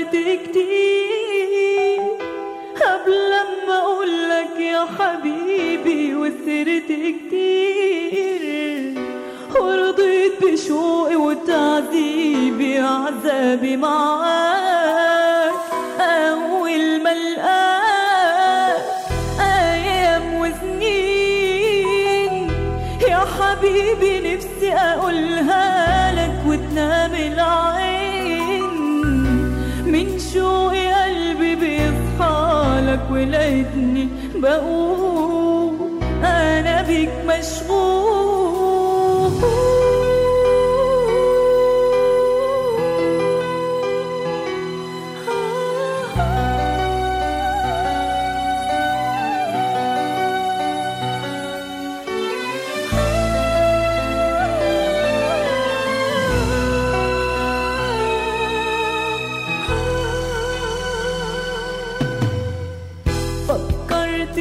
فكرت كتير قبل لما اقولك يا حبيبي، وسرت كتير ورضيت بشوقي وتعذيبي عذابي معاك. أول ما لقاك أيام وسنين يا حبيبي نفسي أقولها لك وتنام العين، من شوقي قلبي بيصحالك ولقيتني بقول أنا بيك مشغول. فكرت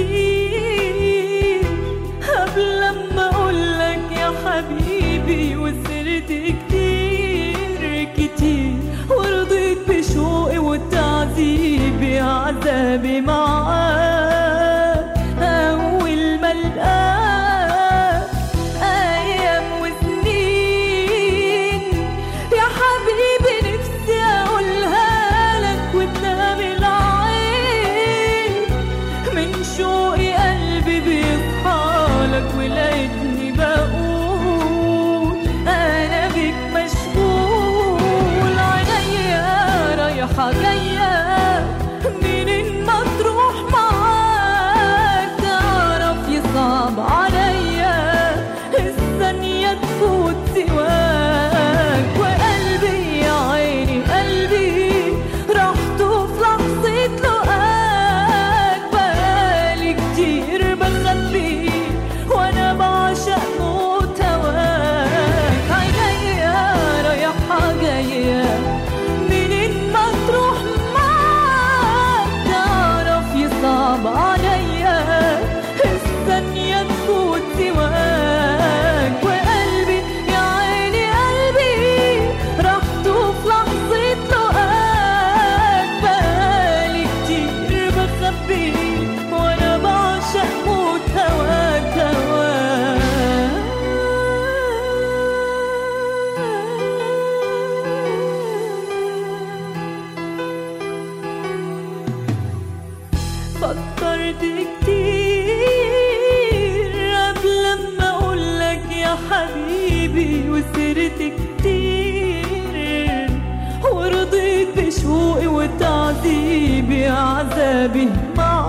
كتير قبل لما اقولك يا حبيبي، وسرت كتير كتير ورضيت بشوقي وتعذيبي عذابي معاك. اول ما لقاك ايام وسنين يا حبيبي نفسي اقولها لك وتنام العين، من شوقي قلبي بيصحالك ولقيتني بقول أنا بيك مشغول. عينيا رايحة جاية منين ما تروح معاك، تعرف يصعب عليا الثانية تفوت سواك. وقلبي يا عيني قلبي راحته في لحظة لقاك، بقالي كتير بخبي وانا بعشق موت هواك. عينيا رايحة جاية منين ما تروح معاك، تعرف يصعب عليا الثانية تفوت سواك. وقلبي يا عيني قلبي راحته في لحظة لقاك، بقالي كتير بخبي وانا بعشق موت هواك هواك. فكرت كتير قبل لما اقولك يا حبيبي، وسرت كتير ورضيت بشوقي وتعذيبي عذابي معاك.